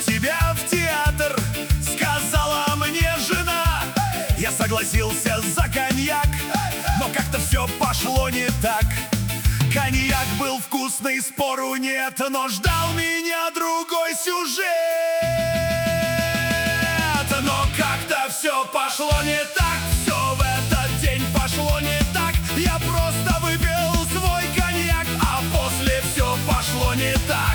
тебя в театр, сказала мне жена. Я согласился за коньяк, но как-то все пошло не так. Коньяк был вкусный, спору нет, но ждал меня другой сюжет. Но как-то все пошло не так, все в этот день пошло не так. Я просто выпил свой коньяк, а после все пошло не так.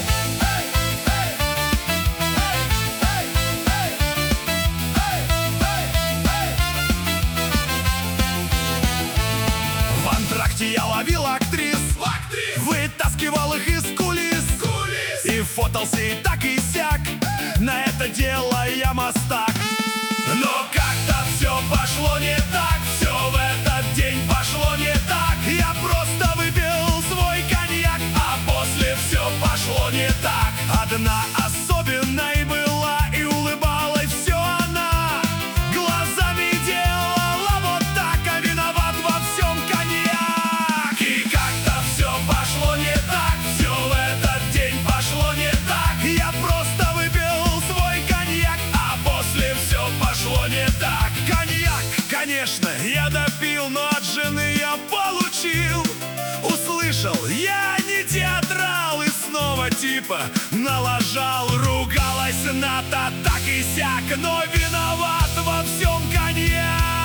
В антракте я ловил актрис, вытаскивал их из кулис, и фотался и так и сяк. На это дело я мастак. Но как-то все пошло не так, все в этот день пошло не так. Я просто выпил свой коньяк, а после все пошло не так. Одна особенной была, и улыбалась все она. Глазами делала вот так, а виноват во всем коньяк. И как-то все пошло не так, все в этот день пошло не так. Я просто выпил свой коньяк, а после все пошло не так. Коньяк, конечно, я допил, но от жены я получил. Услышал, я не театрал, и снова типа налажал. Ругалась на-то так и сяк, но виноват во всем коньяк.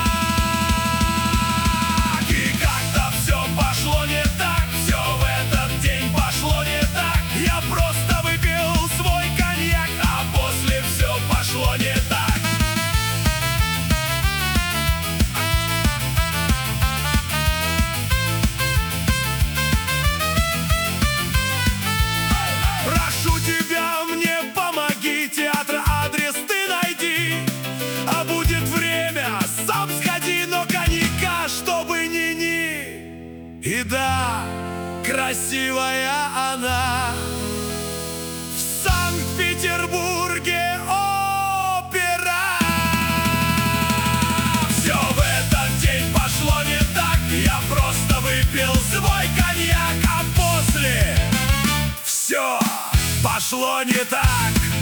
И как-то все пошло не так, все в этот день пошло не так. Я просто выпил свой коньяк, а после все пошло не так. Прошу тебя, мне помоги, театр адрес ты найди. А будет время, сам сходи, но коньяка, чтобы ни-ни. И да, красивая она в Санкт-Петербурге опера. Все в этот день пошло не так, я просто выпил свой коньяк, а после все пошло не так.